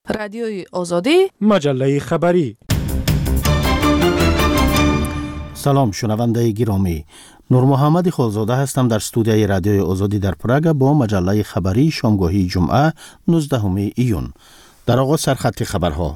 رادیوی آزادی، مجله خبری. سلام شنونده گرامی، نور محمد خالزاده هستم در استودیوی رادیوی آزادی در پراگ با مجله خبری شامگاهی جمعه 19 ایون. در آغاز سرخط خبرها.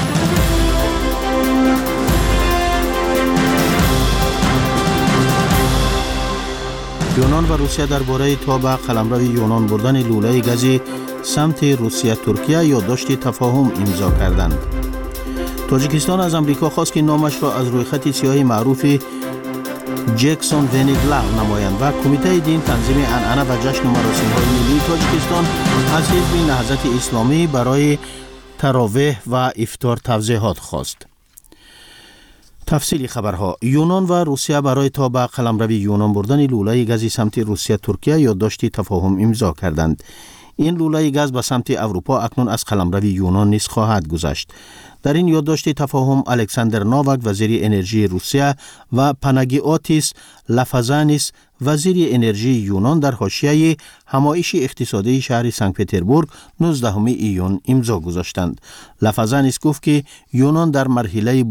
یونان و روسیه درباره تا به قلمرو یونان بردن لوله گازی سمت روسیه ترکیه یادداشت تفاهم امضا کردند. تاجیکستان از امریکا خواست که نامش را از روی خط سیاه معروف جکسون ونیگ لغو نمایند و کمیته دین تنظیم عنعنه و جشن و مراسم‌های ملی تاجیکستان از حزب نهضت اسلامی برای تراویح و افطار توضیحات خواست. تفصیلی خبرها. یونان و روسیه برای تا به قلمرو یونان بردن لوله گازی سمت روسیه ترکیه یادداشت تفاهم امضا کردند. این لوله گاز به سمت اروپا اکنون از قلمرو یونان نیز خواهد گذشت. در این یادداشت تفاهم الکساندر ناوک وزیر انرژی روسیه و پاناگیوتیس لافازانیس وزیر انرژی یونان در حاشیه همایش اقتصادی شهر سنت پترزبورگ 19 ایون امضا گذاشتند. لافازانیس گفت که یونان در مرحله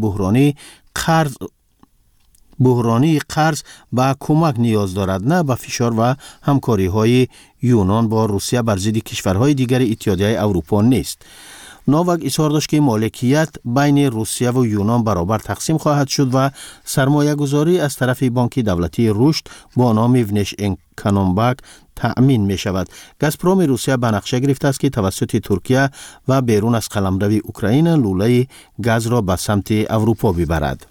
بحرانی قرض به کمک نیاز دارد، نه به فشار و همکاری های یونان با روسیه بر ضد کشورهای دیگر اتحادیه اروپا نیست. ناوک اظهار داشت که مالکیت بین روسیه و یونان برابر تقسیم خواهد شد و سرمایه گذاری از طرف بانک دولتی رشد با نام ونش اکونومبانک تأمین می شود. گازپروم روسیه به نقشه گرفته است که توسط ترکیه و بیرون از قلمرو اوکراین لوله گاز را به سمت اروپا ببرد.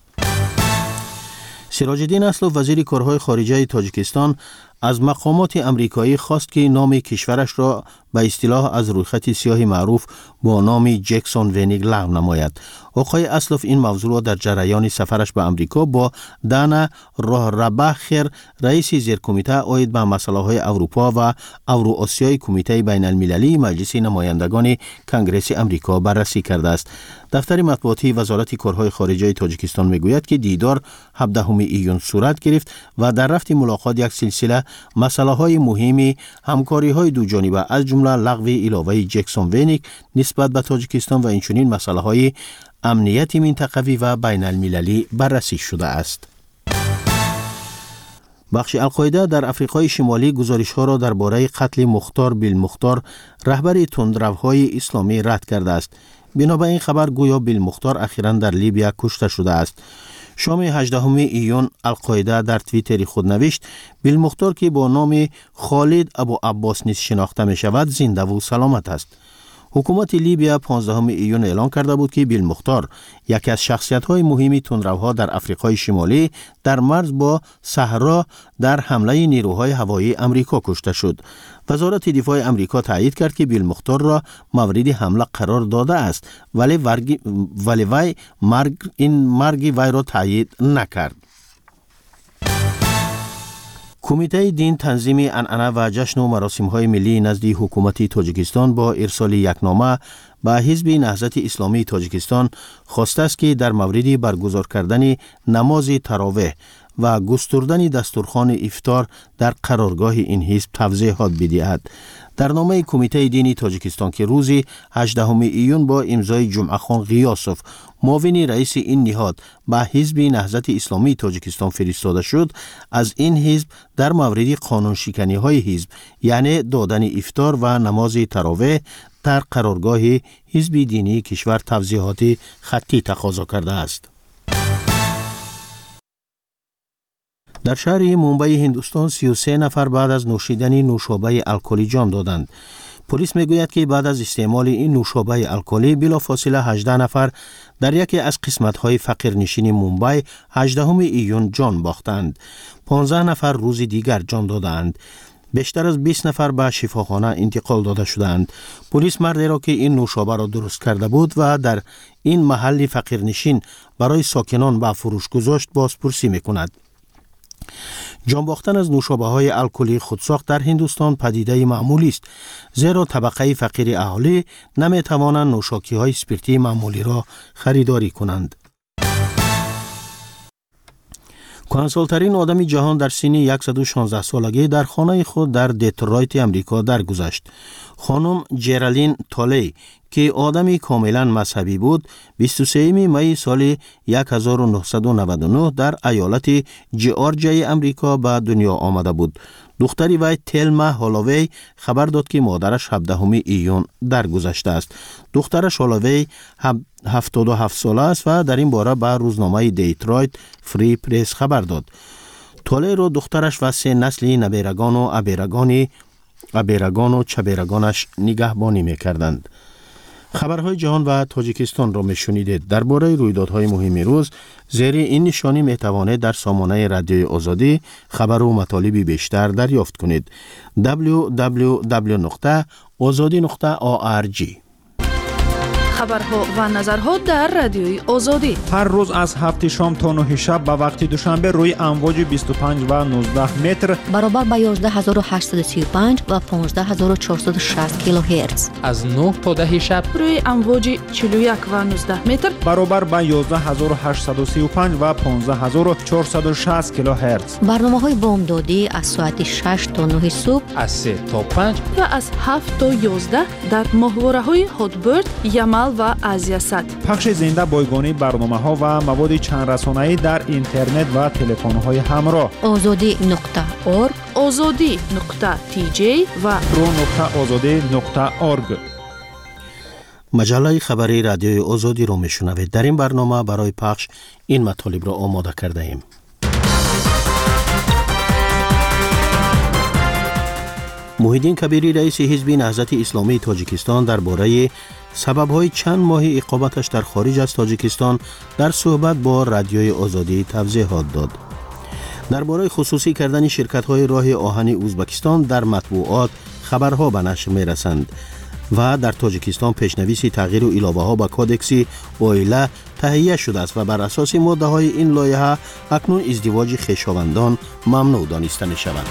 سراج الدین اسلوف وزیر کارهای خارجه تاجیکستان از مقامات امریکایی خواست که نام کشورش را به اصطلاح از روی خط سیاه معروف با نام جکسون ونیگ لغو نماید. آقای اسلوف این موضوع را در جریان سفرش به امریکا با دانا راهرباخر رئیس زیرکمیته عاید به مسائل اروپا و اوراسیای کمیته بین المللی مجلس نمایندگان کنگره امریکا بررسی کرده است. دفتر مطبوعاتی وزارت کارهای خارجه تاجیکستان میگوید که دیدار 17 ایون صورت گرفت و در رفت ملاقات یک سلسله مسائل مهم همکاری‌های دو جانبه از جمله لغو علاوه جکسون ونیگ نسبت به تاجیکستان و اینچنین مسائل امنیت منطقوی و بین المللی بررسی شده است. بخش القاعده در آفریقای شمالی گزارش‌ها را درباره قتل مختار بالمختار رهبر تندروهای اسلامی رد کرده است. بنابر این خبر گویا بالمختار اخیراً در لیبیا کشته شده است. شام 18 ایون القاعده در توییتر خود نوشت بالمختار که با نام خالد ابو عباس نیز شناخته می شود زنده و سلامت است. حکومت لیبیا 15 ایون اعلان کرده بود که بالمختار یکی از شخصیت‌های مهم تندروها در آفریقای شمالی در مرز با صحرا در حمله نیروهای هوایی امریکا کشته شد. وزارت دفاع امریکا تایید کرد که بالمختار را مورد حمله قرار داده است، ولی وی مرگ وی را تایید نکرد. کمیته دین تنظیم عنعنه و جشن و مراسم‌های ملی نزد حکومت تاجیکستان با ارسال یک نامه به حزب نهضت اسلامی تاجیکستان خواسته است که در مورد برگزار کردن نماز تراویح و گستردن دستورخوان افطار در قرارگاه این حزب توضیحات بدهد. در نامه کمیته دینی تاجیکستان که روز 18 ایون با امضای جمعه خان غیاسوف معاون رئیس این نهاد به حزب نهضت اسلامی تاجیکستان فرستاده شد، از این حزب در مورد قانون شکنی های حزب یعنی دادن افطار و نماز تراویح در قرارگاه حزب دینی کشور توضیحات خطی تقاضا کرده است. در شهر مومبای هندوستان 33 نفر بعد از نوشیدن نوشابه الکلی جان دادند. پلیس میگوید که بعد از استعمال این نوشابه الکلی بلافاصله 18 نفر در یکی از قسمت‌های فقیرنشین مومبای 18 ایون جان باختند. 15 نفر روز دیگر جان دادند. بیشتر از 20 نفر به شفاخانه انتقال داده شدند. پلیس مردی را که این نوشابه را درست کرده بود و در این محل فقیرنشین برای ساکنان به فروش گذاشت بازپرسی میکند. جان باختن از نوشابه های الکلی خودساخت در هندوستان پدیده معمولی است، زیرا طبقه فقیر اهالی نمی توانند نوشاکی های اسپریتی معمولی را خریداری کنند. کهنسال‌ترین آدم جهان در سن 116 سالگی در خانه خود در دیترویت امریکا درگذشت. خانم جرالین تالی که آدمی کاملا مذهبی بود 23 می سال 1999 در ایالت جیورجیای امریکا به دنیا آمده بود. دختری وی تلما هالووی خبر داد که مادرش 17 ایون درگذشته است. دخترش هالووی 77 ساله است و در این باره به روزنامه دیترویت فری پرس خبر داد. تولرو دخترش و 3 نسل نبیرگان و ابیرگان و چبیرگانش نگهبانی می‌کردند. خبرهای جهان و تاجیکستان را میشنیدید. درباره رویدادهای مهم روز زیر این نشانی میتوانید در سامانه رادیوی آزادی خبر و مطالب بیشتر دریافت کنید. www.azadi.org. خبرها و نظرها در رادیوی آزادی هر روز از 7 شام تا 9 شب به وقت دوشنبه روی امواج 25 و 19 متر برابر با 11835 و 15460 کیلوهرتز. از 9 تا 10 شب روی امواج 41 و 19 متر برابر با 11835 و 15460 کیلوهرتز. برنامه‌های بامدادی از ساعت 6 تا 9 صبح، از 3 تا 5 و از 7 تا 11 در ماهواره‌های هاتبرد، یمل و آزیاسات. پخش زنده بایگانی برنامه‌ها و مواد چند رسانه‌ای در اینترنت و تلفن‌های همراه. azadi.org، azadi.tj و pro.azadi.org. مجله خبری رادیوی آزادی را میشنوید. در این برنامه برای پخش این مطالب را آماده کرده ایم. محیدین کبیری رئیس حزب نهضت اسلامی تاجیکستان درباره سبب‌های چند ماهی اقامتش در خارج از تاجیکستان در صحبت با رادیوی آزادی توضیحات داد. درباره خصوصی کردن شرکت‌های راه آهن ازبکستان در مطبوعات خبرها به نشر می‌رسند و در تاجیکستان پیشنویس تغییر و علاوه‌ها به کودکس اویلا تهیه شده است و بر اساس ماده‌های این لایحه اکنون ازدواج خویشاوندان ممنوع دانسته می‌شود.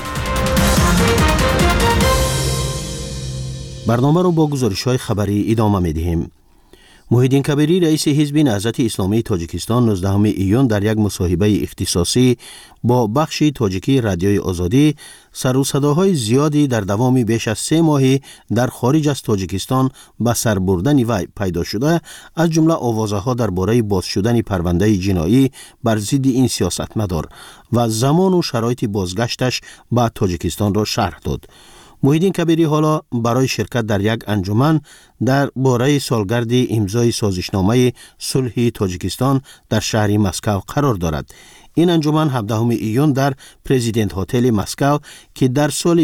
برنامه رو با گزارش‌های خبری ادامه می‌دهیم. محیدین کبیری رئیس حزب نهضت اسلامی تاجیکستان 19 ایون در یک مصاحبه اختصاصی با بخش تاجیکی رادیوی آزادی سر و صداهای زیادی در دوام بیش از 3 ماهی در خارج از تاجیکستان به سر بردن وی پیدا شده، از جمله آوازه‌ها درباره باز شدن پرونده جنایی بر ضد این سیاستمدار و زمان و شرایط بازگشتش به تاجیکستان را شرح داد. محیدین کبیری حالا برای شرکت در یک انجمن در باره سالگرد امضای سازشنامه صلح تاجیکستان در شهر مسکو قرار دارد. این انجمن 17 ایون در پرزیدنت هتل مسکو که در سال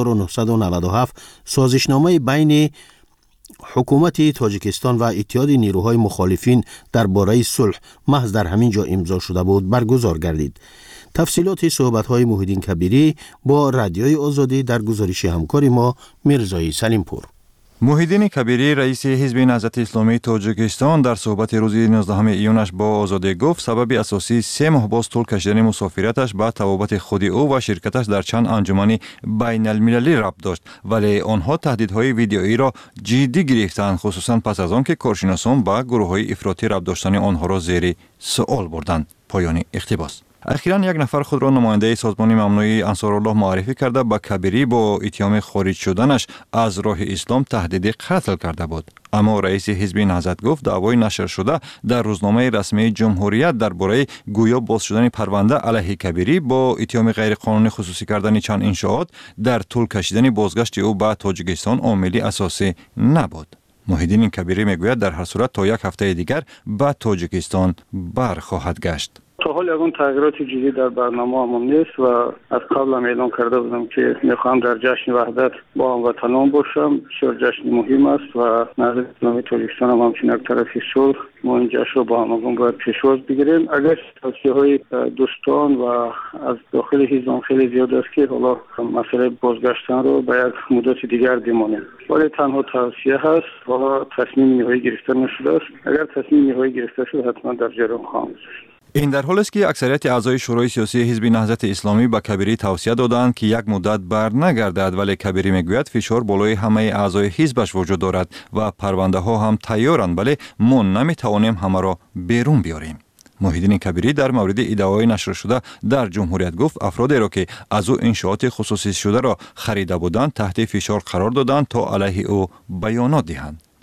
1997 سازشنامه بین حکومت تاجیکستان و اتحاد نیروهای مخالفین درباره صلح محض در همین جا امضا شده بود برگزار گردید. تفصیلات صحبت‌های محیدین کبیری با رادیوی آزادی در گزارش همکار ما میرزای سلیمپور. محیدین کبیری رئیس حزب نهضت اسلامی تاجیکستان در صحبت روز 19 ایونش با آزادی گفت سبب اساسی 3 ماه باز طول کشیدن مسافرتش به توابط خود او و شرکتش در چند انجمن بین المللی ربط داشت، ولی آنها تهدیدهای ویدئویی را جدی گرفتند، خصوصا پس از آن که کارشناسان با گروه‌های افراطی ربط داشتن آنها را زیر سوال بردند. پایان اقتباس. اخیراً یک نفر خود را نماینده سازمان ممنوعه انصارالله معرفی کرده به کبیری با اتهام خارج شدنش از راه اسلام تهدید قتل کرده بود. اما رئیس حزب نهضت گفت دعوای نشر شده در روزنامه رسمی جمهوریت درباره گویا باز شدن پرونده علیه کبیری با اتهام غیرقانونی خصوصی کردن چند انشاءات در طول کشیدن بازگشت او به تاجیکستان عاملی اساسی نبود. محیدین کبیری میگوید در هر صورت تا یک هفته دیگر به تاجیکستان برخواهد گشت. تا حال یکون تغییرات جدی در برنامه همون نیست و از قبل هم اعلام کرده بودم که میخوام در جشن وحدت با هموطنان باشم. بسیار جشن مهم است و نهضت اسلامی تاجیکستان هم همچنین یک طرفی صلح ما این جشن رو با همگان باید پیشواز بگیریم. اگر توصیه‌های دوستان و از داخل حزب خیلی زیاد است که حالا مسئله بازگشتن رو به یک مدت دیگر بمانیم، ولی تنها توصیه هست و تصمیم نهایی گرفته نشده است. اگر تصمیم نهایی گرفته شد حتما در جریان خواهم بود. این در حالی است که اکثریت اعضای شورای سیاسی حزب نهضت اسلامی به کبیری توصیه دادند که یک مدت بر نگردد، ولی کبیری میگوید فشار بالای همه اعضای حزبش وجود دارد و پرونده ها هم تیارند، ولی ما نمیتوانیم همه را بیرون بیاریم. محیدین کبیری در مورد ادعای نشر شده در جمهوریت گفت افرادی را که از او انشاءات خصوصی شده را خریده بودند تحت فشار قرار دادند تا علیه او بیانات دهند.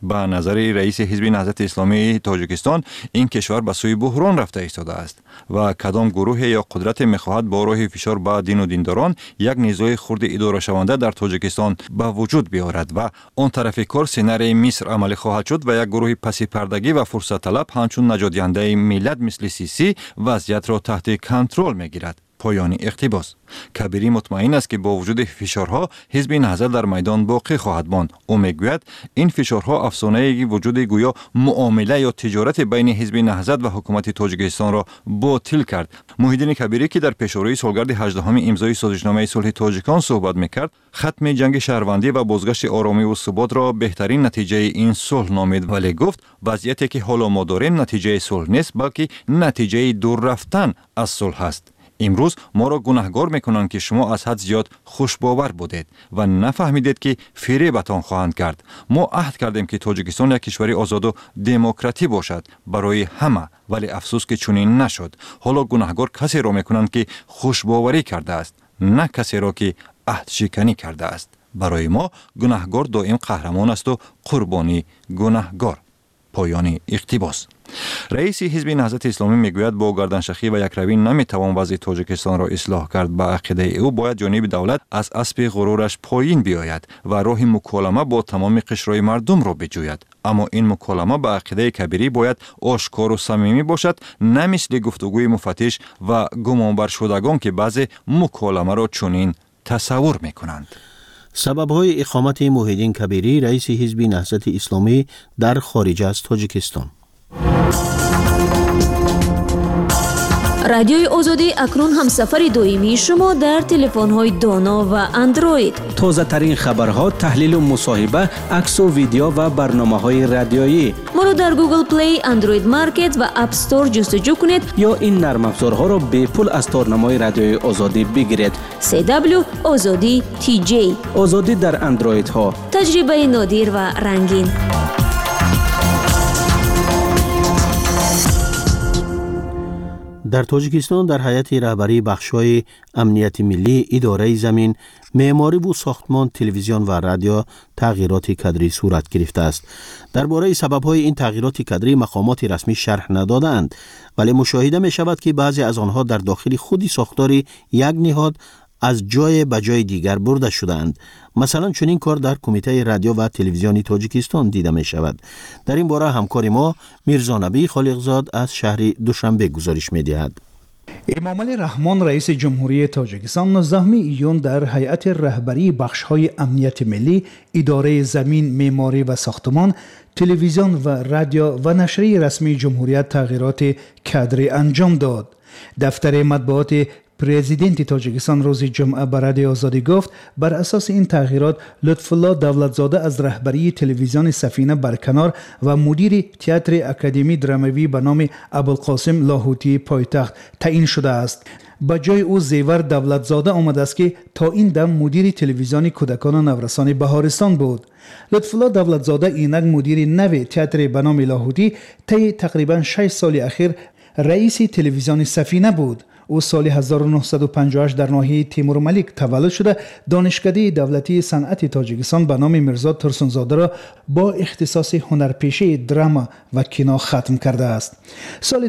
به نظر رئیس حزب نهضت اسلامی تاجیکستان این کشور به سوی بحران رفته ایستاده است و کدام گروه یا قدرت میخواهد با راه فشار به دین و دینداران یک نیروی خرد اداره شونده در تاجیکستان به وجود بیاورد و آن طرف کار سناریوی مصر عملی خواهد شد و یک گروه پسی پردگی و فرصت طلب همچون نجات دهنده ملت مثل سیسی وضعیت را تحت کنترل میگیرد. پایان اقتباس. کبیری مطمئن است که با وجود فشارها حزب نهضت در میدان باقی خواهد ماند. او میگوید این فشارها افسانه وجود گویا معامله یا تجارت بین حزب نهضت و حکومت تاجیکستان را باطل کرد. محیدین کبیری که در پیشروی سالگرد 18 امضای سازشنامه صلح تاجیکان صحبت میکرد، ختم جنگ شهروندی و بازگشت آرامی و ثبات را بهترین نتیجه این صلح نامید، ولی گفت وضعیتی که حالا ما داریم نتیجه صلح نیست بلکه نتیجه دور رفتن از صلح است. امروز ما را گناهکار میکنند که شما از حد زیاد خوشباور بودید و نفهمیدید که فریبتان خواهند کرد. ما عهد کردیم که تاجیکستان یک کشور آزاد و دموکراتی باشد برای همه، ولی افسوس که چنین نشد. حالا گناهکار کسی را میکنند که خوشباوری کرده است، نه کسی را که عهد شکنی کرده است. برای ما گناهکار دائم قهرمان است و قربانی گناهکار. پایان اقتباس. رئیس حزب نهضت اسلامی میگوید با گردنشخی و یکروی نمیتوان وضع تاجیکستان را اصلاح کرد. به عقیده او باید جانب دولت از اسب غرورش پایین بیاید و راه مکالمه با تمام قشرهای مردم را بجوید. اما این مکالمه به عقیده کبیری باید آشکار و صمیمی باشد، نه مثل گفتگوی مفتش و گمانبر شدگان که بعضی مکالمه را چنین تصور میکنند. سبب‌های اقامت محیدین کبیری رئیس حزب نهضت اسلامی در خارج از تاجیکستان. رادیوی آزادی اکنون همسفر دائمی شما در تلفن‌های دانا و اندروید. تازه ترین خبرها، تحلیل و مصاحبه، عکس و ویدیو و برنامه‌های رادیویی. ما را در گوگل پلی، اندروید مارکت و اپ استور جستجو کنید یا این نرم افزارها را به پول از تارنمای رادیوی آزادی بگیرید. CW آزادی TJ. آزادی در اندروید ها. تجربه نادر و رنگین. در تاجیکستان در هیئت رهبری بخش‌های امنیت ملی، اداره زمین، معماری و ساختمان، تلویزیون و رادیو تغییرات کادری صورت گرفته است. درباره سبب‌های این تغییرات کادری مقامات رسمی شرح ندادند، ولی مشاهده می‌شود که بعضی از آنها در داخل خود ساختار یک نهاد از جای به جای دیگر برده شدند. مثلا چنین کار در کمیته رادیو و تلویزیون تاجیکستان دیده می شود. در این باره همکار ما میرزا نبی خالقزاد از شهر دوشنبه گزارش می دهد. امامعلی رحمان رئیس جمهوری تاجیکستان 19 ایون در هیئت رهبری بخش‌های امنیت ملی، اداره زمین، معماری و ساختمان، تلویزیون و رادیو و نشریه رسمی جمهوریت تغییرات کادری انجام داد. دفتر مطبوعات پرزیدنت تاجیکستان روز جمعه به رادیو آزادی گفت بر اساس این تغییرات لطفالله دولتزاده از رهبری تلویزیون سفینه برکنار و مدیر تئاتر اکادمی دراموی به نام ابوالقاسم لاهوتی پایتخت تعیین شده است. با جای او زیور دولتزاده آمده است که تا این دم مدیر تلویزیون کودکان و نورسان بهارستان بود. لطفالله دولتزاده اینک مدیر نو تئاتر به نام لاهوتی طی تقریبا 6 سال اخیر رئیس تلویزیون سفینه بود. او سال 1958 در ناحیه تیمورملیک تولد شده، دانشکده دولتی صنعت تاجیکستان به نام میرزا ترسونزاده را با اختصاص هنرپیشه دراما و کینا ختم کرده است. سال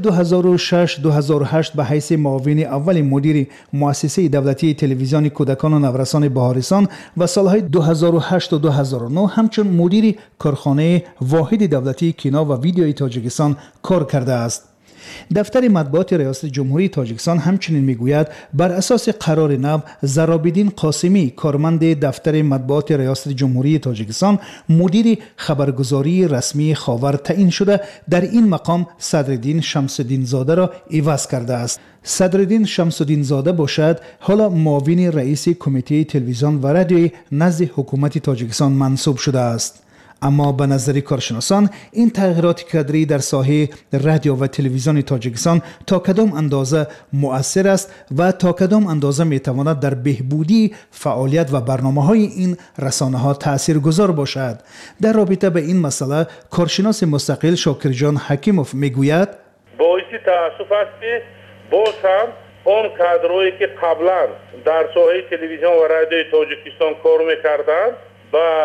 2006-2008 به حیث معاون اول مدیر مؤسسه دولتی تلویزیون کودکان و نورسان بهارستان و سالهای 2008 و 2009 همچون مدیر کارخانه واحد دولتی کینا و ویدیوی تاجیکستان کار کرده است. دفتر مطبوعات ریاست جمهوری تاجیکستان همچنین میگوید بر اساس قرار نو زرابیدین قاسمی کارمند دفتر مطبوعات ریاست جمهوری تاجیکستان مدیر خبرگزاری رسمی خاور تعیین شده. در این مقام صدرالدین شمس‌الدین زاده را عوض کرده است. صدرالدین شمس‌الدین زاده باشد حالا معاون رئیس کمیته تلویزیون و رادیو نزد حکومت تاجیکستان منصوب شده است. اما به نظر کارشناسان این تغییرات کادری در ساحه رادیو و تلویزیون تاجیکستان تا کدام اندازه مؤثر است و تا کدام اندازه میتواند در بهبودی فعالیت و برنامه‌های این رسانه‌ها تاثیرگذار باشد. در رابطه به این مسئله کارشناس مستقل شاکرجان حکیموف میگوید باعث تأسف است که باز هم اون کادرهایی که قبلا در ساحه تلویزیون و رادیو تاجیکستان کار میکردند و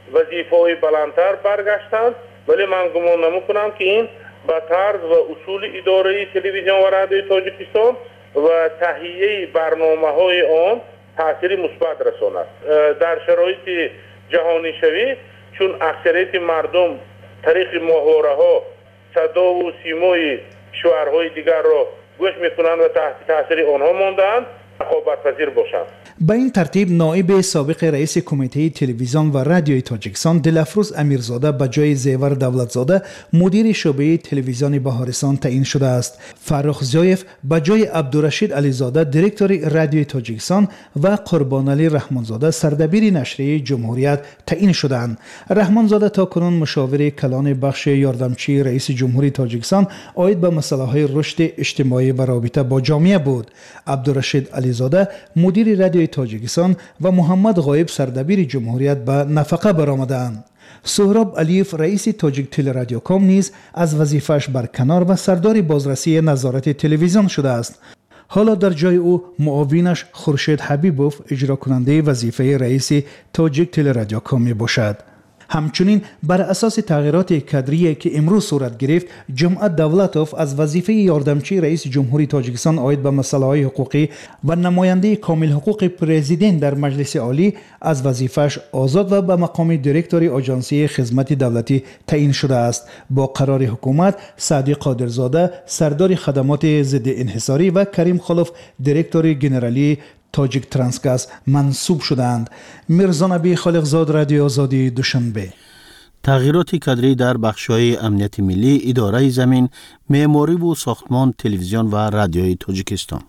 وظیفه‌های بلندتر برگشتند، ولی من گمان نمی‌کنم که این به طرز و اصول اداره تلویزیون و رادیوی تاجیکستان و تهیه برنامه‌های آن تأثیری مثبت رساند. در شرایط جهانی شوی، چون اکثریت مردم طریق ماهواره‌ها صدا و سیمای شعرهای دیگر را گوش می‌کنند و تحت تأثیر آنها مانده‌اند، رقابت‌پذیر باشند. به این ترتیب نایب سابق رئیس کمیته تلویزیون و رادیوی تاجیکستان دلافروز امیرزاده به جای زیور دولتزاده مدیر شعبه تلویزیون بهارستان تعیین شده است. فرخ زیایف به جای عبدالرشید علیزاده دیرکتور رادیوی تاجیکستان و قربانعلی رحمانزاده سردبیر نشریه جمهوریت تعیین شدند. رحمانزاده تاکنون مشاور کلان بخش یاردمچی رئیس جمهوری تاجیکستان عاید به مسائل رشد اجتماعی و رابطه با جامعه بود. عبدالرشید علیزاده مدیر رادیوی تاجیکستان و محمد غایب سردبیر جمهوریت به نفقه برآمدند. سهراب علیف رئیس تاجیک تلرادیوکام نیز از وظیفه‌اش برکنار و سردار بازرسی نظارت تلویزیون شده است. حالا در جای او معاونش خورشید حبیبوف اجرا کننده وظیفه رئیس تاجیک تلرادیوکام می باشد. همچنین بر اساس تغییرات کادری که امروز صورت گرفت، جمعت دولتوف از وظیفه یاردمچی رئیس جمهوری تاجیکستان عاید به مسائل حقوقی و نماینده کامل حقوق پرزیدنت در مجلس عالی از وظیفه‌اش آزاد و به مقام دیرکتوری آژانسی خدمت دولتی تعیین شده است. با قرار حکومت، سعدی قادرزاده سردار خدمات ضد انحصاری و کریم خلف دیرکتور گنرالی تاجیک ترانسگاز منصوب شدند. میرزا نبی خالقزاد، رادیو آزادی، دوشنبه. تغییرات کادری در بخش‌های امنیت ملی، اداره زمین، معماری و ساختمان تلویزیون و رادیوی تاجیکستان.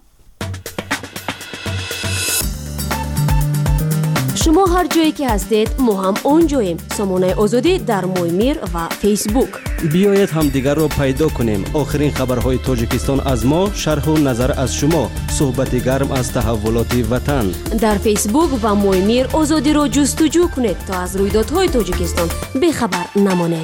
شما هر جایی که هستید ما هم اونجاییم. سامانه آزادی در مویمیر و فیسبوک. بیایید همدیگر را پیدا کنیم. آخرین خبرهای تاجیکستان از ما، شرح و نظر از شما، صحبت گرم از تحولات وطن. در فیسبوک و مویمیر آزادی را جستجو کنید تا از رویدادهای تاجیکستان بخبر نمانید.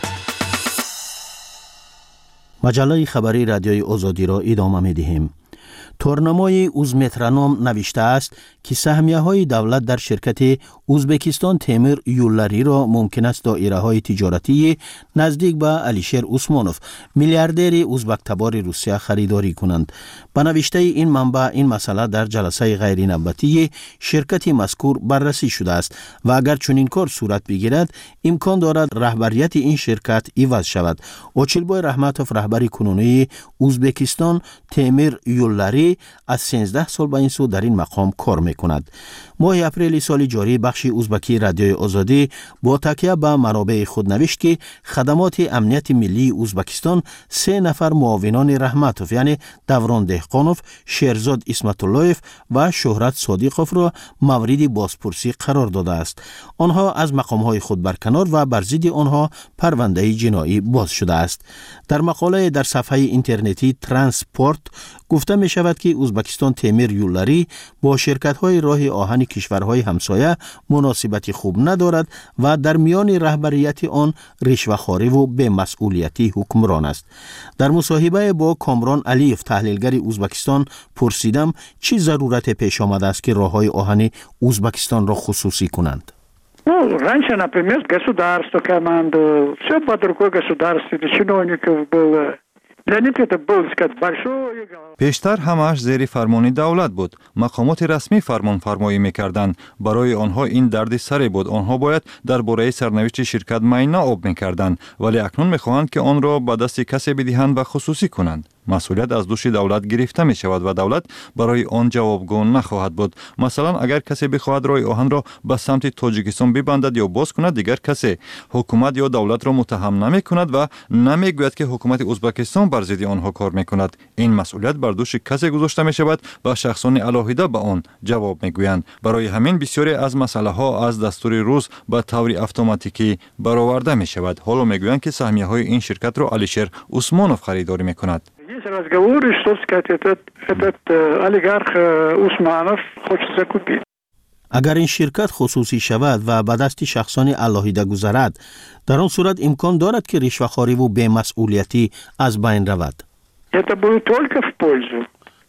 مجله خبری رادیوی آزادی را ادامه می‌دهیم. تورنمای اوزمترانام نوشته است که سهمیه‌های دولت در شرکت ازبکستان تیمور یولاری را ممکن است دایره‌های تجارتی نزدیک به علیشیر عثمانوف میلیاردر ازبک تبار روسیه خریداری کنند. به نوشته این منبع، این مسئله در جلسه غیر نوبتی شرکت مذکور بررسی شده است و اگر چنین کار صورت بگیرد امکان دارد رهبریت این شرکت عوض شود. اوچیلبای رحمتوف رهبر کنونی ازبکستان تیمور یولاری از 13 سال به این سو در این مقام کار میکند. ماه اپریل سال جاری بخش ازبکی رادیوی آزادی با تکیه به منابع خود نوشت که خدمات امنیت ملی ازبکستان 3 نفر معاونان رحمتوف یعنی دوران دهقانوف، شیرزاد اسمت اللهیف و شهرت صادقوف را مورد بازپرسی قرار داده است. آنها از مقامهای خود برکنار و بر ضد آنها پرونده جنایی باز شده است. در مقاله در صفحه اینترنتی ترانسپورت گفته می شود که ازبکستان تیمور یولاری با شرکت‌های راه آهن کشورهای همسایه مناسبتی خوب ندارد و در میان رهبریت آن رشوه‌خواری و بی‌مسئولیتی حکمران است. در مصاحبه با کامران علیف تحلیلگر ازبکستان پرسیدم چه ضرورت پیش آمده است که راه‌های آهن ازبکستان را خصوصی کنند. Раньше, например, государство командовало, все под рукой государства, чиновников было. Для них это было, сказать, большое... پیشتر همش زیر فرمان دولت بود. مقامات رسمی فرمان فرمایی میکردند. برای آنها این درد سری بود. آنها باید درباره سرنوشت شرکت معاینه آب میکردند، ولی اکنون میخواهند که آن را به دست کسی بدهند و خصوصی کنند. مسئولیت از دوش دولت گرفته می شود و دولت برای آن جوابگو نخواهد بود. مثلا اگر کسی بخواهد راه آهن را به سمت تاجیکستان ببندد یا باز کند، دیگر کسی حکومت یا دولت را متهم نمی کند و نمی گوید که حکومت ازبکستان بر ضد آنها کار می کند. این مسئولیت بر دوش کسی گذاشته می شود و شخصان علاهیده به آن جواب می گویند. برای همین بسیاری از مسئله ها از دستور روز به طور اتوماتیکی برآورده می شود. حالا می گویند که سهمیه های این شرکت را علیشیر عثمانوف خریداری می کند. Есть разговоры, что сказать, этот олигарх Усманов хочет закупить. اگر این شرکت خصوصی شود و به دست شخصان علاهیده گذرد، در آن صورت امکان دارد که رشوه‌خواری و بی‌مسئولیتی از بین رود. Это будет только в пользу,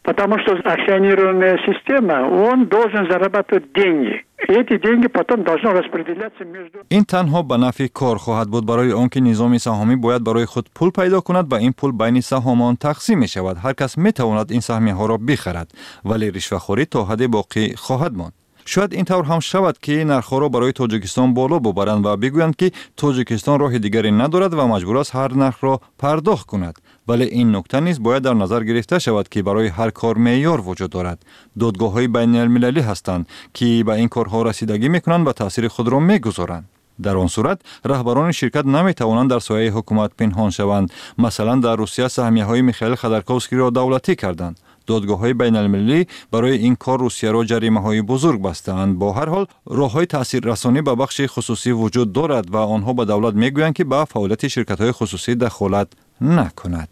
Потому что акционерная система, он должен зарабатывать деньги. Эти деньги потом должны распределяться между... این تنها به نفع کار خواهد بود برای آنکه نظام سهامی باید برای خود پول پیدا کند و این پول بین سهامان تقسیم می شود. هر کس می تواند این سهمیه ها را بخرد ولی رشوه‌خوری تا حد باقی خواهد ماند. شاید این طور هم شود که نرخ را برای تاجیکستان بالا ببرند و بگویند که تاجیکستان راه دیگری ندارد و مجبور است هر نرخ را پرداخت کند. ولی این نکته نیز باید در نظر گرفته شود که برای هر کار معیار وجود دارد. دادگاه‌های بین المللی هستند که به این کارها رسیدگی می‌کنند و تاثیر خود را می‌گذارند. در آن صورت رهبران شرکت نمی‌توانند در سایه حکومت پنهان شوند. مثلا در روسیه سهمیه‌های میخائیل خودرکوفسکی را دولتی کردند. دادگاه‌های بین المللی برای این کار روسیه را جریمه‌های بزرگ بستند. با هر حال راه‌های تاثیررسانی به بخش خصوصی وجود دارد و آنها به دولت می‌گویند که به فعالیت شرکت‌های خصوصی دخالت نکند.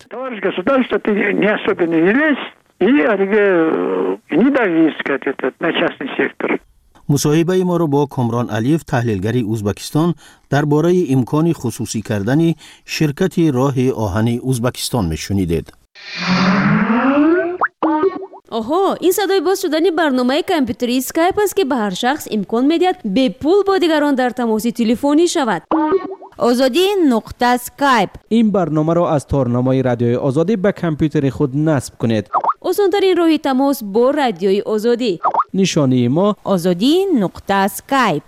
مصاحبه ما را با کامران علیف تحلیلگر ازبکستان درباره امکان خصوصی کردن شرکت راه آهن ازبکستان میشنیدید. آها، این صدای باز شدن برنامه کامپیوتری اسکایپ است که به هر شخص امکان میدهد به پول با دیگران در تماس تلفنی شود. آزادی نقطه اسکایپ. این برنامه را از تارنمای رادیوی آزادی به کامپیوتر خود نصب کنید. آسان‌ترین راه تماس با رادیوی آزادی. نشانی ما آزادی نقطه اسکایپ.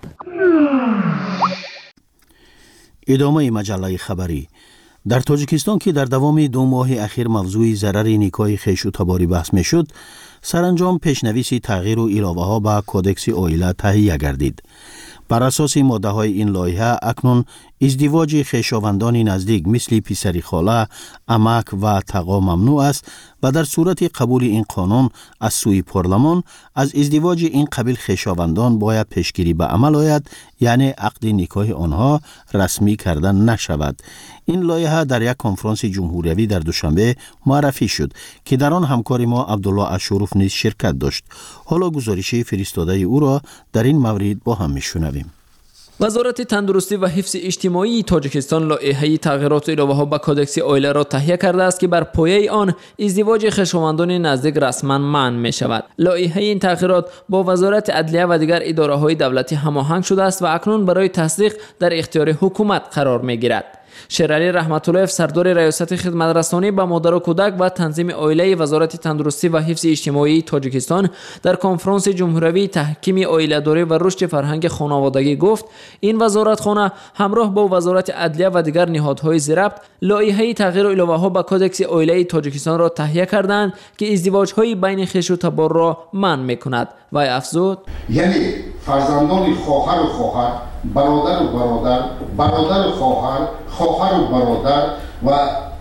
ادامه مجله خبری. در تاجیکستان که در دوام 2 ماه اخیر موضوع ضرر نیکای خویش و تباری بحث می شد، سرانجام پیشنویس تغییر و علاوه ها به کودکس عائله تهیه گردید. بر اساس ماده های این لایحه اکنون ازدواج خویشاوندان نزدیک مثل پسری خاله، عمک و تقا ممنوع است و در صورت قبول این قانون از سوی پارلمان از ازدواج این قبیل خویشاوندان باید پیشگیری به عمل آید، یعنی عقد نکاح آنها رسمی کردن نشود. این لایحه در یک کنفرانس جمهوریوی در دوشنبه معرفی شد که در آن همکار ما عبدالله اشروف نیز شرکت داشت. حالا گزارش فرستاده او را در این مورد با هم میشنویم. وزارت تندرستی و حفظ اجتماعی تاجیکستان لایحه تغییرات و اضافه‌ها به کودکس عائله را تهیه کرده است که بر پایه آن ازدواج خویشاوندان نزدیک رسما منع می شود. لایحه این تغییرات با وزارت عدلیه و دیگر اداره‌های دولتی هماهنگ شده است و اکنون برای تصدیق در اختیار حکومت قرار می گیرد. شیرعلی رحمت الله سردار ریاست خدمت رسانی به مادر و کودک و تنظیم عائله وزارت تندرستی و حفظ اجتماعی تاجیکستان در کنفرانس جمهوریوی تحکیم عائله‌داری و رشد فرهنگ خانوادگی گفت این وزارتخانه همراه با وزارت عدلیه و دیگر نهادهای ذی‌ربط لایحه تغییر و اضافه‌ها به کودکس عائله تاجیکستان را تهیه کردند که ازدواج‌های بین خویش و تبار را منع می‌کند. و افزود یعنی فرزندان خواهر و خواهر، برادر و برادر، برادر و خواهر، خواهر و برادر و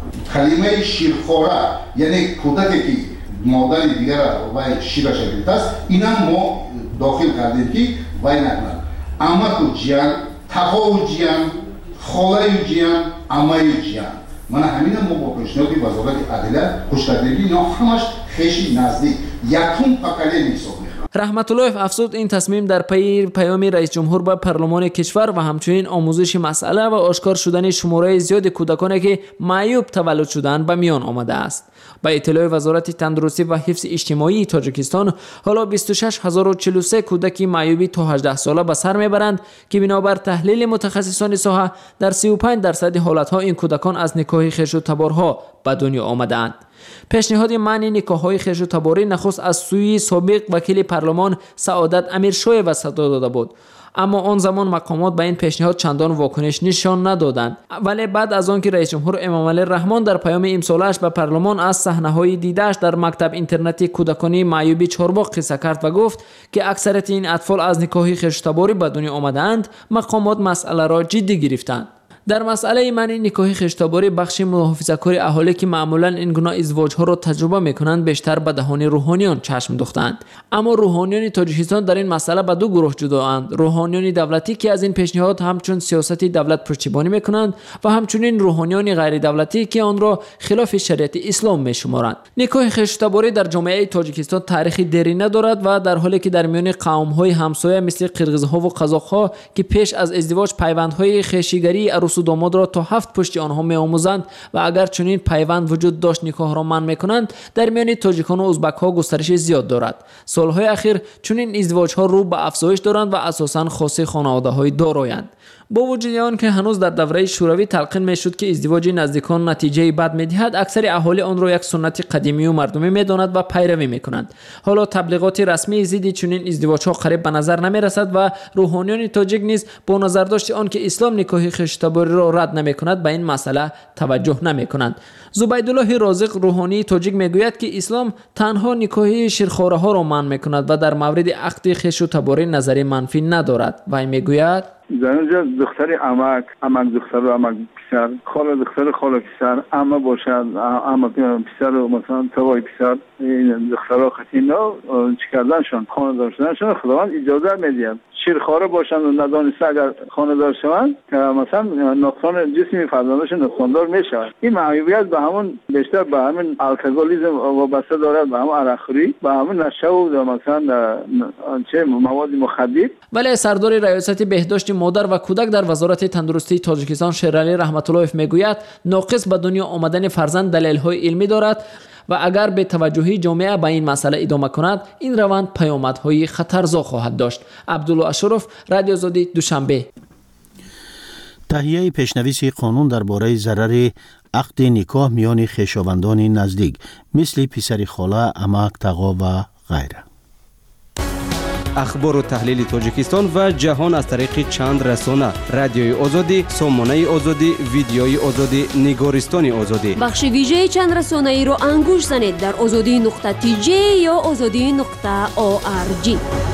کلمه شیرخواره یعنی کودکی که مادر دیگر و شیرش گرفته است، اینا ما داخل کردیم که وای نکنند. عمک و جیان، تقا و جیان، خاله و جیان، عمه و جیان. من همین ما با پیشنهاد وزارت عدلیه خوش کردیم اینا همش خیشی نزدیک یکم پکلی نیست. رحمت الله افزود این تصمیم در پی پیام رئیس جمهور به پارلمان کشور و همچنین آموزش مسئله و آشکار شدن شماره زیاد کودکانی که معیوب تولد شدند به میان آمده است. با اطلاع وزارت تندرستی و حفظ اجتماعی تاجیکستان حالا 26043 کودک معیوبی تا 18 ساله به سر میبرند که بنابر تحلیل متخصصان ساحه در 35% حالتها این کودکان از نکاح خویش و تبارها به دنیا آمدند. پیشنهاد منع نکاح‌های خویش و تباری نخست از سوی سابق وکیل پارلمان سعادت امیرشاه وسط داده بود، اما آن زمان مقامات به این پیشنهاد چندان واکنش نشان ندادند. ولی بعد از آن که رئیس جمهور امامعلی رحمان در پیام امسالش به پارلمان از صحنه‌های دیده‌اش در مکتب اینترنتی کودکانی معیوبی چارباغ قصه کرد و گفت که اکثریت این اطفال از نکاح خویش و تباری به دنیا آمدند، مقامات مسئله را جدی گرفتند. در مسئله منع نکاح خویش و تباری بخش محافظه‌کار اهالی که معمولاً این گونه ازدواج‌ها را تجربه می‌کنند بیشتر به دهان روحانیان چشم دوختند. اما روحانیان تاجیکستان در این مسئله به 2 گروه جدااند: روحانیان دولتی که از این پیشنهاد همچون سیاست دولت پشتیبانی می‌کنند و همچنین روحانیان غیر دولتی که آن را خلاف شریعت اسلام می‌شمارند. نکاح خویش و تباری در جامعه تاجیکستان تاریخی دیرینه دارد و در حالی که در میان قوم‌های همسایه مثل قرغیزها و قزاق‌ها که پیش از ازدواج پیوندهای خویشگری عروس عروس و داماد را تا 7 پشت آنها می‌آموزند و اگر چنین پیوند وجود داشت نکاح را منع می‌کنند. در میان تاجیکان و ازبک‌ها گسترش زیاد دارد. سال‌های اخیر چنین ازدواج‌ها رو به افزایش دارند و اساساً خاص خانواده‌های دارایند. با وجود آن که هنوز در دوره شوروی تلقین میشد که ازدواج نزدیکان نتیجه بد میدهد، اکثر اهالی آن را یک سنت قدیمی و مردمی میدانند و پیروی میکنند. حالا تبلیغات رسمی ضد چنین ازدواجها قریب به نظر نمیرسد و روحانیان تاجیک نیز با نظرداشت آن که اسلام نکاح خشتباری را رد نمیکند به این مسئله توجه نمیکنند. زبیدالله رازق روحانی تاجیک میگوید که اسلام تنها نکاح شیرخواره ها را منع میکند و در مورد عقد خشتباری نظری منفی ندارد. و میگوید در اونجا دختر عمک دختر و عمک پسر، خاله دختر خاله پسر، عمه باشد عمه پسر و مثلا توای پسر، این دخترها خطینا چی کردنشان خانه‌دار شدنشان خداوند اجازه میدهد. شیرخواره باشند و ندانسته اگر خانه‌دار شوند که مثلا نقصان جسمی فرزندشون نقصاندار میشود. این معیوبیت به همون بیشتر به همین الکلیسم وابسته دارد، به همون عرقخوری، به همون نشه و مثلا چه مواد مخدر. ولی سردار ریاست بهداشت مادر و کودک در وزارت تندرستی تاجیکستان شیرعلی رحمت الله میگوید ناقص به دنیا آمدن فرزند دلایل علمی دارد و اگر به توجهی جامعه به این مسئله ادامه کند این روند پیامدهای خطرزا خواهد داشت. عبدالله اشرف، رادیو آزادی، دوشنبه. تهیه پیشنویس قانون درباره ضرر عقد نکاح میان خویشاوندان نزدیک مثل پسر خاله، عمک، تقا و غیره. اخبار و تحلیل تاجیکستان و جهان از طریق چند رسانه: رادیوی آزادی، سامانه آزادی، ویدیوی آزادی، نگارستان آزادی. بخش ویژه چند رسانه ای رو انگوش زنید در azadi.tj یا azadi.org.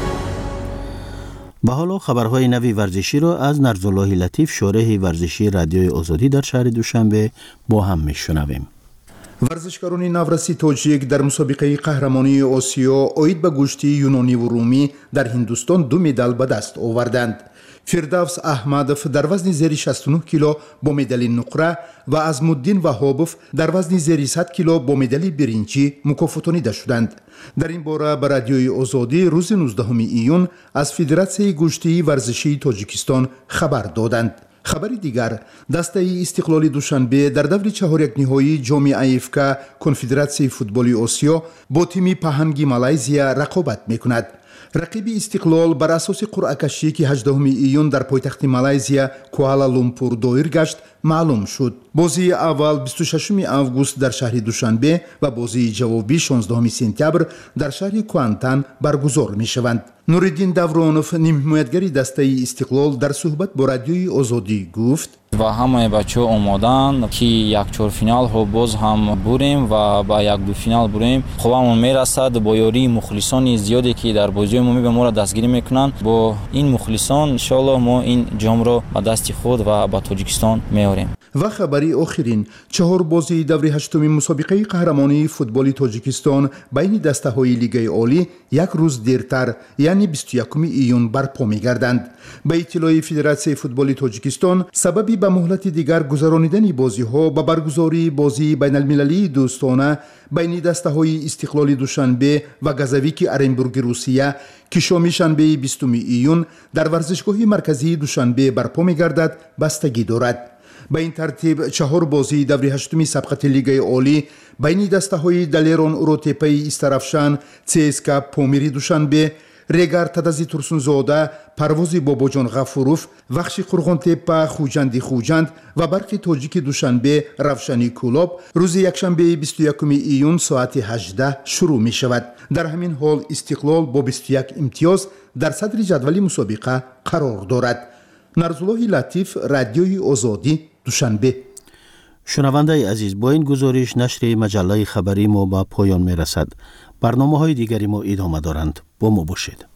به حالا خبرهای نوی ورزشی را از نرزالله لطیف، شارح ورزشی رادیوی آزادی در شهر دوشنبه با هم میشنویم. ورزشکاران نورسی تاجیک در مسابقه قهرمانی آسیا اوید به گشتی یونانی و رومی در هندوستان 2 مدال به دست آوردند. فردوس احمدوف در وزن زیر 69 کیلو با مدال نقره و عظمالدین وهابوف در وزن زیر 100 کیلو با مدال برنجی مکافاتانیده شدند. در این باره به رادیوی آزادی روز 19 ایون از فدراسیون گشتی ورزشی تاجیکستان خبر دادند. خبری دیگر، دسته استقلال دوشنبه در دور 4 نهایی جام افک کنفدراسیون فوتبال آسیا با تیم پهنگی مالایزیا رقابت میکند. رقیب استقلال بر اساس قرعه کشی که 18 ایون در پایتخت مالایزیا کوالالامپور دایر گشت معلوم شد. بازی اول 26 آگوست در شهر دوشنبه و بازی جوابی 16 سپتامبر در شهر کوانتان برگزار می شوند. نورالدین دورانوف، نیم حمایتگر دسته استقلال، در صحبت با رادیوی آزادی گفت: و همه بچه‌ها اومدن که یک چهارفینال ها باز هم بریم و با یک دو فینال بریم. خوبمون میرسد با یاری مخلصان زیادی که در بازی عمومی به ما را دستگیری میکنن. با این مخلصان ان شاء الله ما این جام را به دست خود و با تاجیکستان میاریم. و خبری آخرین، 4 بازی دوره 8 مسابقه قهرمانی فوتبال تاجیکستان بین دسته‌های لیگ عالی یک روز دیرتر یعنی 21 ایون برپا می‌گردند. به اطلاع فدراسیون فوتبال تاجیکستان سببی به مهلت دیگر گذراندن بازی‌ها به برگزاری بازی بین المللی دوستانه بین دسته‌های استقلال دوشنبه و گازاویک ارنبورگ روسیه که شام شنبه 20 ایون در ورزشگاه مرکزی دوشنبه برپا می‌گردد بستگی دارد. به این ترتیب 4 بازی دوره 8 سبقت لیگ عالی بین دسته‌های دلیران اوروتپی استرافشان، CSKA پامیری دوشنبه، ریگر تدازی ترسونزاده، پروازی باباجان غفوروف، وخش قرغانتپه خوجندی خوجند و برق تاجیک دوشنبه روشنی کولاب روز یکشنبه 21 ایون ساعت 18 شروع می شود. در همین حال استقلال با 21 امتیاز در صدر جدول مسابقه قرار دارد. نرزالله لطیف، رادیوی آزادی، دوشنبه. شنونده عزیز، با این گزارش نشر مجله خبری ما به پایان می رسد. برنامه های دیگری ما ادامه دارند. با ما باشید.